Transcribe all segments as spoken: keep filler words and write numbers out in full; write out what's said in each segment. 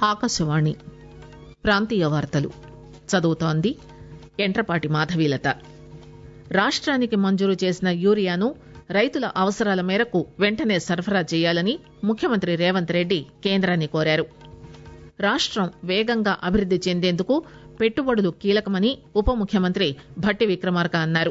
ఆకాశవాణి ప్రాంతీయ వార్తలు చదువుతోంది ఎంట్రపాటి మాధవీలత. రాష్ట్రానికి మంజూరు చేసిన యూరియాను రైతుల అవసరాల మేరకు వెంటనే సరఫరా చేయాలని ముఖ్యమంత్రి రేవంత్ రెడ్డి కేంద్రాన్ని కోరారు. రాష్టం వేగంగా అభివృద్ది చెందేందుకు పెట్టుబడులు కీలకమని ఉప ముఖ్యమంత్రి భట్టి విక్రమార్క అన్నారు.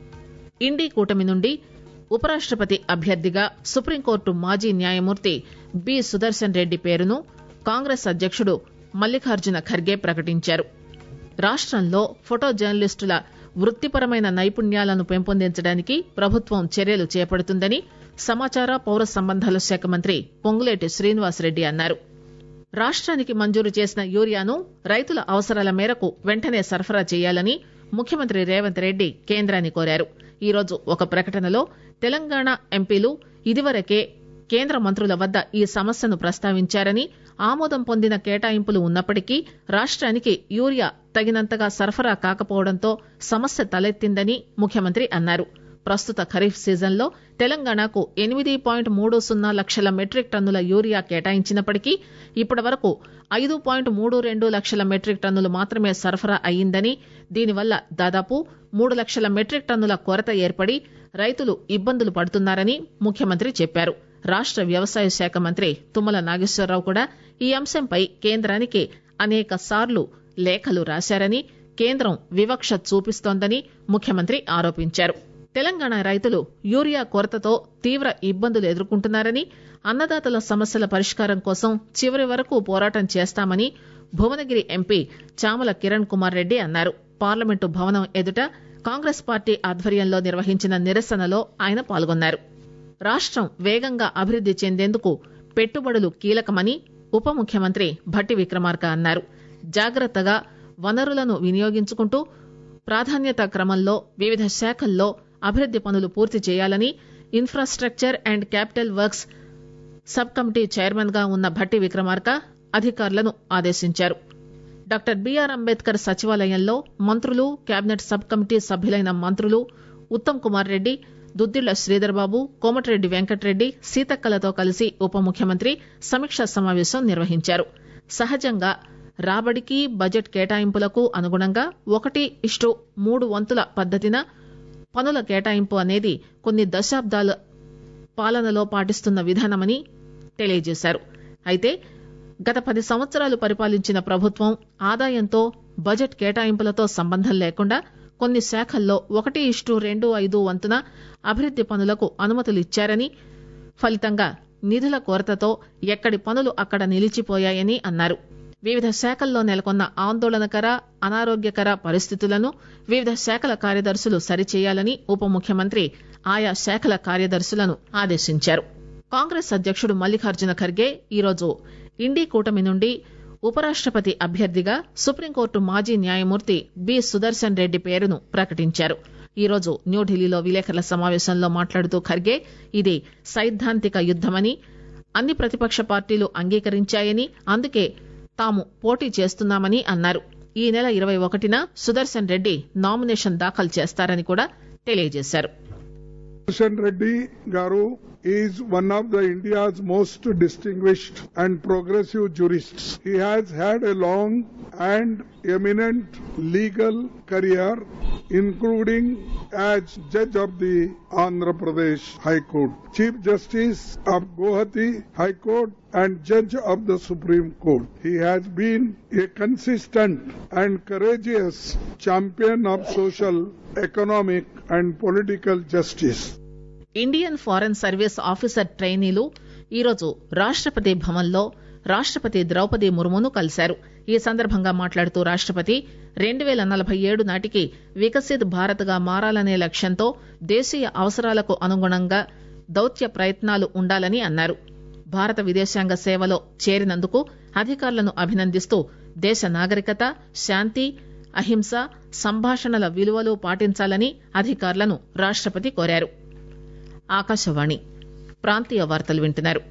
ఇండీ కూటమి నుండి ఉపరాష్టపతి అభ్యర్థిగా సుప్రీంకోర్టు మాజీ న్యాయమూర్తి బి సుదర్శన్ రెడ్డి పేరును కాంగ్రెస్ అధ్యకుడు మల్లికార్జున ఖర్గే ప్రకటించారు. రాష్టంలో ఫోటో జర్నలిస్టుల వృత్తిపరమైన నైపుణ్యాలను పెంపొందించడానికి ప్రభుత్వం చర్యలు చేపడుతుందని సమాచార పౌర సంబంధాల శాఖ మంత్రి పొంగులేటి శ్రీనివాసరెడ్డి అన్నారు. రాష్ట్రానికి మంజూరు చేసిన యూరియాను రైతుల అవసరాల మేరకు వెంటనే సరఫరా చేయాలని ముఖ్యమంత్రి రేవంత్ రెడ్డి కేంద్రాన్ని కోరారు. ఈరోజు ఒక ప్రకటనలో తెలంగాణ ఎంపీలు ఇదివరకే కేంద్ర మంత్రుల వద్ద ఈ సమస్యను ప్రస్తావించారని, ఆమోదం పొందిన కేటాయింపులు ఉన్నప్పటికీ రాష్ట్రానికి యూరియా తగినంతగా సరఫరా కాకపోవడంతో సమస్య తలెత్తిందని ముఖ్యమంత్రి అన్నారు. ప్రస్తుత ఖరీఫ్ సీజన్లో తెలంగాణకు ఎనిమిది పాయింట్ మూడు సున్నా లక్షల మెట్రిక్ టన్నుల యూరియా కేటాయించినప్పటికీ ఇప్పటి వరకు ఐదు పాయింట్ మూడు రెండు లక్షల మెట్రిక్ టన్నులు మాత్రమే సరఫరా అయ్యిందని, దీనివల్ల దాదాపు మూడు లక్షల మెట్రిక్ టన్నుల కొరత ఏర్పడి రైతులు ఇబ్బందులు పడుతున్నారని ముఖ్యమంత్రి చెప్పారు. రాష్ట వ్యవసాయ శాఖ మంత్రి తుమ్మల నాగేశ్వరరావు కూడా ఈ అంశంపై కేంద్రానికి అనేక సార్లు లేఖలు రాశారని, కేంద్రం వివక్ష చూపిస్తోందని ముఖ్యమంత్రి ఆరోపించారు. తెలంగాణ రైతులు యూరియా కొరతతో తీవ్ర ఇబ్బందులు ఎదుర్కొంటున్నారని, అన్నదాతల సమస్యల పరిష్కారం కోసం చివరి వరకు పోరాటం చేస్తామని భువనగిరి ఎంపీ చామల కిరణ్ కుమార్ రెడ్డి అన్నారు. పార్లమెంటు భవనం ఎదుట కాంగ్రెస్ పార్టీ ఆధ్వర్యంలో నిర్వహించిన నిరసనలో ఆయన పాల్గొన్నారు. రాష్టం వేగంగా అభివృద్ది చెందేందుకు పెట్టుబడులు కీలకమని ఉప ముఖ్యమంత్రి భట్టి విక్రమార్క అన్నారు. జాగ్రత్తగా వనరులను వినియోగించుకుంటూ ప్రాధాన్యత క్రమంలో వివిధ శాఖల్లో అభివృద్ది పనులు పూర్తి చేయాలని infrastructure and capital works sub committee chairman గా ఉన్న భట్టి విక్రమార్క అధికారులను ఆదేశించారు. డాక్టర్ బిఆర్ అంబేద్కర్ సచివాలయంలో మంత్రులు, కేబినెట్ సబ్ కమిటీ సభ్యులైన మంత్రులు ఉత్తమ్ కుమార్ రెడ్డి, దుద్దిళ్ల శ్రీధర్బాబు, కోమటిరెడ్డి వెంకటరెడ్డి, సీతక్కలతో కలిసి ఉప ముఖ్యమంత్రి సమీక్షా సమావేశం నిర్వహించారు. సహజంగా రాబడికి బడ్జెట్ కేటాయింపులకు అనుగుణంగా ఒకటి ఇష్టు మూడు వంతుల పద్దతిన పనుల కేటాయింపు అనేది కొన్ని దశాబ్దాల పాలనలో పాటిస్తున్న విధానమని తెలియజేశారు. అయితే గత పది సంవత్సరాలు పరిపాలించిన ప్రభుత్వం ఆదాయంతో బడ్జెట్ కేటాయింపులతో సంబంధం లేకుండా కొన్ని శాఖల్లో ఒకటి ఇష్టు రెండు ఐదు వంతున అభివృద్ది పనులకు అనుమతులిచ్చారని, ఫలితంగా నిధుల కొరతతో ఎక్కడి పనులు అక్కడ నిలిచిపోయాయని అన్నారు. వివిధ శాఖల్లో నెలకొన్న ఆందోళనకర, అనారోగ్యకర పరిస్థితులను వివిధ శాఖల కార్యదర్శులు సరిచేయాలని ఉప ముఖ్యమంత్రి ఆయా శాఖల కార్యదర్శులను ఆదేశించారు. కాంగ్రెస్ అధ్యకుడు మల్లికార్జున ఖర్గే ఈరోజు ఇండీ కూటమి నుండి ఉపరాష్టపతి అభ్యర్థిగా సుప్రీంకోర్టు మాజీ న్యాయమూర్తి బి సుదర్శన్ రెడ్డి పేరును ప్రకటించారు. ఈరోజు న్యూఢిల్లీలో విలేకరుల సమావేశంలో మాట్లాడుతూ ఖర్గే ఇది సైద్ధాంతిక యుద్దమని, అన్ని ప్రతిపక్ష పార్టీలు అంగీకరించాయని, అందుకే తాము పోటీ చేస్తున్నామని అన్నారు. ఈ నెల ఇరవై ఒకటిన సుదర్శన్ రెడ్డి నామినేషన్ దాఖలు చేస్తారని కూడా తెలియజేశారు. సుదర్శన్ రెడ్డి గారు is one of the India's most distinguished and progressive jurists. He has had a long and eminent legal career, including as judge of the Andhra Pradesh High Court, Chief Justice of Guwahati High Court and judge of the Supreme Court. He has been a consistent and courageous champion of social, economic and political justice. Indian foreign service officer ట్రైనీలు ఈరోజు రాష్టపతి భవన్లో రాష్టపతి ద్రౌపది ముర్మును కలిశారు. ఈ సందర్భంగా మాట్లాడుతూ రాష్టపతి రెండు పేల నలభై ఏడు నాటికి వికసిత్ భారత్ గా మారాలనే లక్ష్యంతో దేశీయ అవసరాలకు అనుగుణంగా దౌత్య ప్రయత్నాలు ఉండాలని అన్నారు. భారత విదేశాంగ సేవలో చేరినందుకు అధికారులను అభినందిస్తూ దేశ నాగరికత, శాంతి, అహింస, సంభాషణల విలువలు పాటించాలని అధికారులను రాష్టపతి కోరారు. ఆకాశవాణి ప్రాంతీయ వార్తలు వింటున్నారు.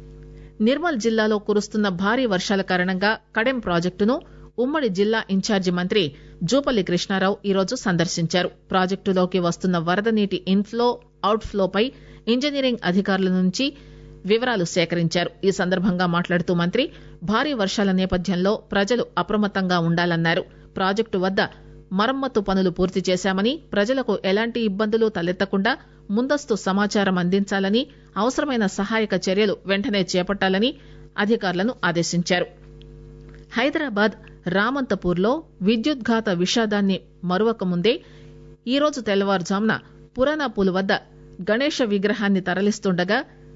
నిర్మల్ జిల్లాలో కురుస్తున్న భారీ వర్షాల కారణంగా కడెం ప్రాజెక్టును ఉమ్మడి జిల్లా ఇన్ఛార్జి మంత్రి జూపల్లి కృష్ణారావు ఈరోజు సందర్శించారు. ప్రాజెక్టులోకి వస్తున్న వరద నీటి ఇన్ఫ్లో, అవుట్ఫ్లోపై ఇంజనీరింగ్ అధికారుల నుంచి వివరాలు సేకరించారు. ఈ సందర్భంగా మాట్లాడుతూ మంత్రి భారీ వర్షాల నేపథ్యంలో ప్రజలు అప్రమత్తంగా ఉండాలన్నారు. ప్రాజెక్టు వద్ద మరమ్మతు పనులు పూర్తి చేశామని, ప్రజలకు ఎలాంటి ఇబ్బందులు తలెత్తకుండా ముందస్తు సమాచారం అందించాలని, అవసరమైన సహాయక చర్యలు వెంటనే చేపట్టాలని అధికారులను ఆదేశించారు. హైదరాబాద్ రామంతపూర్లో విద్యుద్ఘాత విషాదాన్ని మరువక ముందే ఈరోజు తెల్లవారుజామున పురానాపూల్ వద్ద గణేష విగ్రహాన్ని తరలిస్తుండగా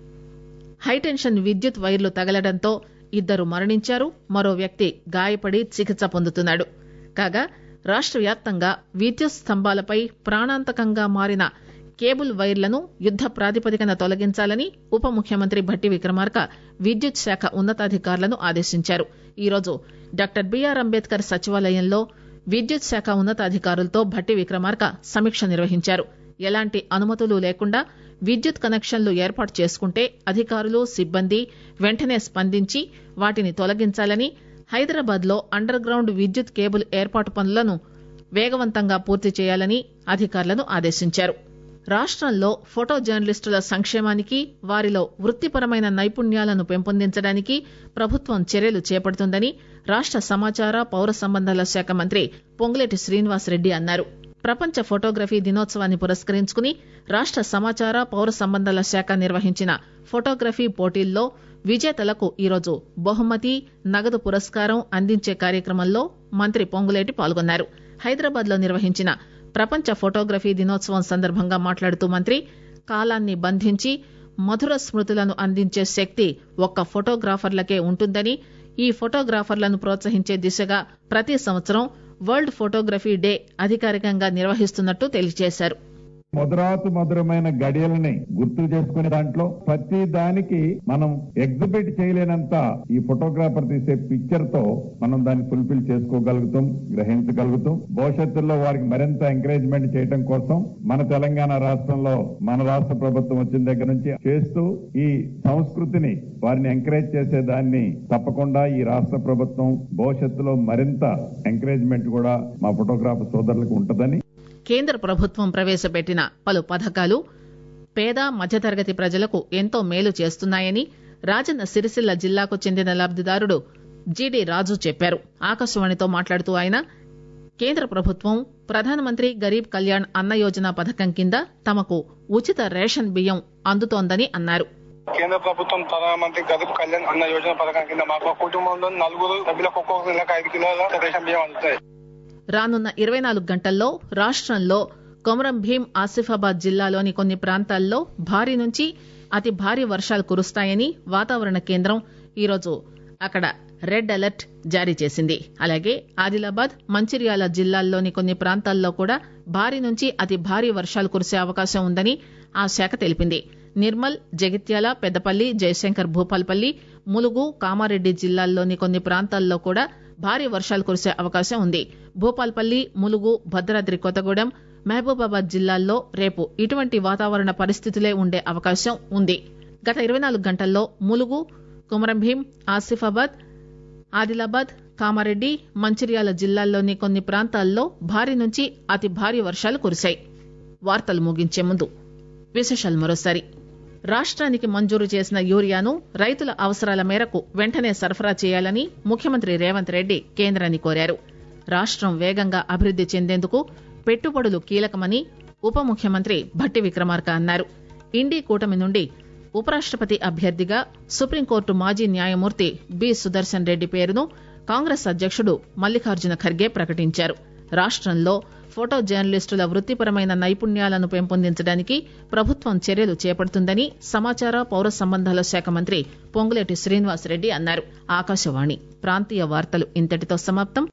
హైటెన్షన్ విద్యుత్ వైర్లు తగలడంతో ఇద్దరు మరణించారు. మరో వ్యక్తి గాయపడి చికిత్స పొందుతున్నాడు. కాగా రాష్ట్ర వ్యాప్తంగా విద్యుత్ స్తంభాలపై ప్రాణాంతకంగా మారిన కేబుల్ వైర్లను యుద్ద ప్రాతిపదికన తొలగించాలని ఉప ముఖ్యమంత్రి భట్టి విక్రమార్క విద్యుత్ శాఖ ఉన్నతాధికారులను ఆదేశించారు. ఈరోజు డాక్టర్ బిఆర్ అంబేద్కర్ సచివాలయంలో విద్యుత్ శాఖ ఉన్నతాధికారులతో భట్టి విక్రమార్క సమీక్ష నిర్వహించారు. ఎలాంటి అనుమతులు లేకుండా విద్యుత్ కనెక్షన్లు ఏర్పాటు చేసుకుంటే అధికారులు, సిబ్బంది వెంటనే స్పందించి వాటిని తొలగించాలని, హైదరాబాద్ లో అండర్ గ్రౌండ్ విద్యుత్ కేబుల్ ఏర్పాటు పనులను వేగవంతంగా పూర్తి చేయాలని అధికారులను ఆదేశించారు. రాష్టంలో ఫోటో జర్నలిస్టుల సంక్షేమానికి, వారిలో వృత్తిపరమైన నైపుణ్యాలను పెంపొందించడానికి ప్రభుత్వం చర్యలు చేపడుతుందని రాష్ట సమాచార పౌర సంబంధాల శాఖ మంత్రి పొంగులేటి శ్రీనివాసరెడ్డి అన్నారు. ప్రపంచ ఫోటోగ్రఫీ దినోత్సవాన్ని పురస్కరించుకుని రాష్ట సమాచార పౌర సంబంధాల శాఖ నిర్వహించిన ఫోటోగ్రఫీ పోటీల్లో విజేతలకు ఈరోజు బహుమతి, నగదు పురస్కారం అందించే కార్యక్రమంలో మంత్రి పొంగులేటి పాల్గొన్నారు. హైదరాబాద్ లో నిర్వహించిన ప్రపంచ ఫోటోగ్రఫీ దినోత్సవం సందర్భంగా మాట్లాడుతూ మంత్రి కాలాన్ని బంధించి మధుర స్మృతులను అందించే శక్తి ఒక్క ఫోటోగ్రాఫర్లకే ఉంటుందని, ఈ ఫోటోగ్రాఫర్లను ప్రోత్సహించే దిశగా ప్రతి సంవత్సరం వరల్డ్ ఫోటోగ్రఫీ డే అధికారికంగా నిర్వహిస్తున్నట్టు తెలియజేశారు. మధురాతి మధురమైన గడియలని గుర్తు చేసుకునే దాంట్లో ప్రతి దానికి మనం ఎగ్జిబిట్ చేయలేనంత ఈ ఫోటోగ్రాఫర్ తీసే పిక్చర్ తో మనం దాన్ని ఫుల్ఫిల్ చేసుకోగలుగుతాం, గ్రహించగలుగుతాం. భవిష్యత్తులో వారికి మరింత ఎంకరేజ్మెంట్ చేయడం కోసం మన తెలంగాణ రాష్ట్రంలో మన రాష్ట్ర ప్రభుత్వం వచ్చిన దగ్గర నుంచి చేస్తూ ఈ సంస్కృతిని వారిని ఎంకరేజ్ చేసే దాన్ని తప్పకుండా ఈ రాష్ట్ర ప్రభుత్వం భవిష్యత్తులో మరింత ఎంకరేజ్మెంట్ కూడా మా ఫోటోగ్రాఫర్ సోదరులకు ఉంటుందని. కేంద్ర ప్రభుత్వం ప్రవేశపెట్టిన పలు పథకాలు పేద మధ్యతరగతి ప్రజలకు ఎంతో మేలు చేస్తున్నాయని రాజన్న సిరిసిల్ల జిల్లాకు చెందిన లబ్దిదారుడు జీడీ రాజు చెప్పారు. ఆకాశవాణితో మాట్లాడుతూ ఆయన కేంద్ర ప్రభుత్వం ప్రధానమంత్రి గరీబ్ కళ్యాణ్ అన్న యోజన పథకం కింద తమకు ఉచిత రేషన్ బియ్యం అందుతోందని అన్నారు. కేంద్ర ప్రభుత్వం ప్రధానమంత్రి గరీబ్ కళ్యాణ్ అన్న యోజన పథకం కింద మాకు కుటుంబంలో నలుగురు సభ్యులకు ఒక్కొక్క నెలకు ఐదు కిలోల రేషన్ బియ్యం అందుతాయి. రానున్న ఇరవై నాలుగు గంటల్లో రాష్టంలో కొమరం భీం, ఆసిఫాబాద్ జిల్లాలోని కొన్ని ప్రాంతాల్లో భారీ నుంచి అతి భారీ వర్షాలు కురుస్తాయని వాతావరణ కేంద్రం ఈరోజు అక్కడ రెడ్ అలర్ట్ జారీ చేసింది. అలాగే ఆదిలాబాద్, మంచిర్యాల జిల్లాల్లోని కొన్ని ప్రాంతాల్లో కూడా భారీ నుంచి అతి భారీ వర్షాలు కురిసే అవకాశం ఉందని ఆ శాఖ తెలిపింది. నిర్మల్, జగిత్యాల, పెద్దపల్లి, జయశంకర్ భూపాల్పల్లి, ములుగు, కామారెడ్డి జిల్లాల్లోని కొన్ని ప్రాంతాల్లో కూడా భారీ వర్షాలు కురిసే అవకాశం ఉంది. భూపాల్పల్లి, ములుగు, భద్రాద్రి కొత్తగూడెం, మహబూబాబాద్ జిల్లాల్లో రేపు ఇటువంటి వాతావరణ పరిస్థితులే ఉండే అవకాశం ఉంది. గత ఇరవై నాలుగు గంటల్లో ములుగు, కొమరంభీం, ఆసిఫాబాద్, ఆదిలాబాద్, కామారెడ్డి, మంచిర్యాల జిల్లాల్లోని కొన్ని ప్రాంతాల్లో భారీ నుంచి అతి భారీ వర్షాలు కురిశాయి. వార్తలు ముగించే ముందు విశేషాలు మరోసారి. రాష్ట్రానికి మంజూరు చేసిన యూరియాను రైతుల అవసరాల మేరకు వెంటనే సరఫరా చేయాలని ముఖ్యమంత్రి రేవంత్ రెడ్డి కేంద్రాన్ని కోరారు. రాష్టం వేగంగా అభివృద్ది చెందేందుకు పెట్టుబడులు కీలకమని ఉప ముఖ్యమంత్రి భట్టి విక్రమార్క అన్నారు. ఇండీ కూటమి నుండి ఉపరాష్టపతి అభ్యర్థిగా సుప్రీంకోర్టు మాజీ న్యాయమూర్తి బి సుదర్శన్ రెడ్డి పేరును కాంగ్రెస్ అధ్యక్షుడు మల్లికార్జున ఖర్గే ప్రకటించారు. రాష్టంలో ఫోటో జర్నలిస్టుల వృత్తిపరమైన నైపుణ్యాలను పెంపొందించడానికి ప్రభుత్వం చర్యలు చేపడుతుందని సమాచార పౌర సంబంధాల శాఖ మంత్రి పొంగులేటి శ్రీనివాసరెడ్డి అన్నారు. ఆకాశవాణి ప్రాంతీయ వార్తలు ఇంతటితో సమాప్తం.